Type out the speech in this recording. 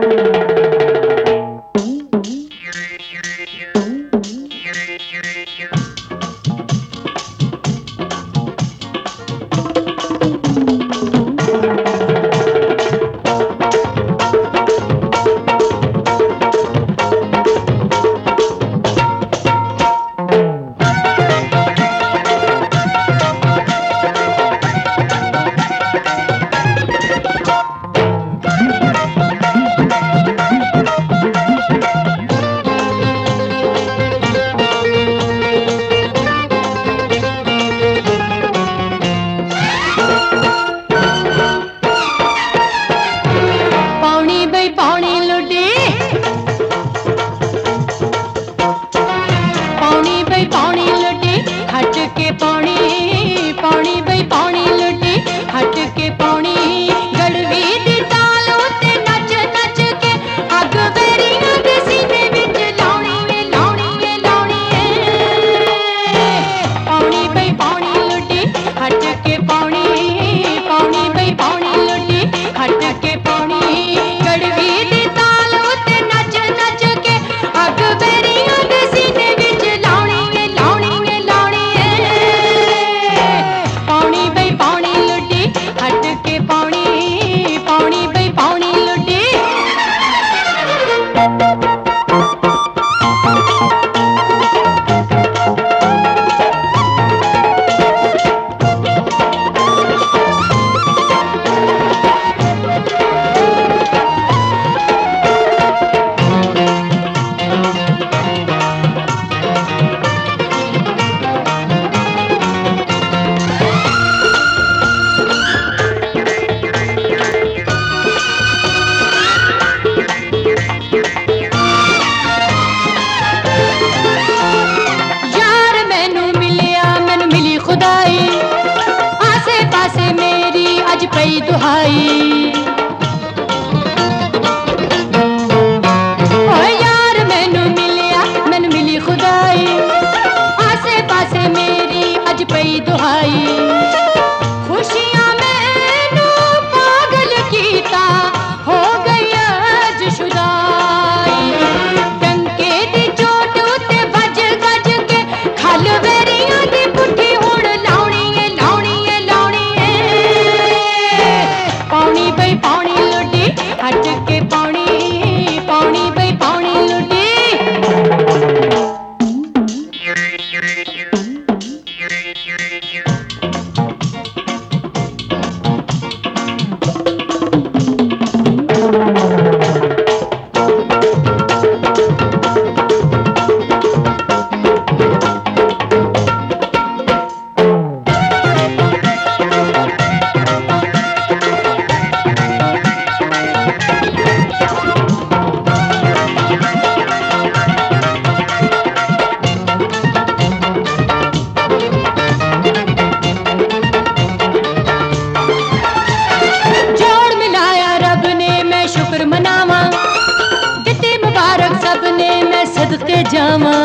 पई दुहाई ओ यार मैनू मिली खुदाई आसे पासे मेरी अज पई दुहाई खुशियां मैनू पागल कीता हो गई अज शुदाई डंके दी चोट उत्ते बज गज के खल वेरियां दी पुट्ठी हुण लाउणी है पौनी बई पौनी लुटी हट के पौनी बई पौनी लुटी मनावा दिते मुबारक सबने मैं सदके जावा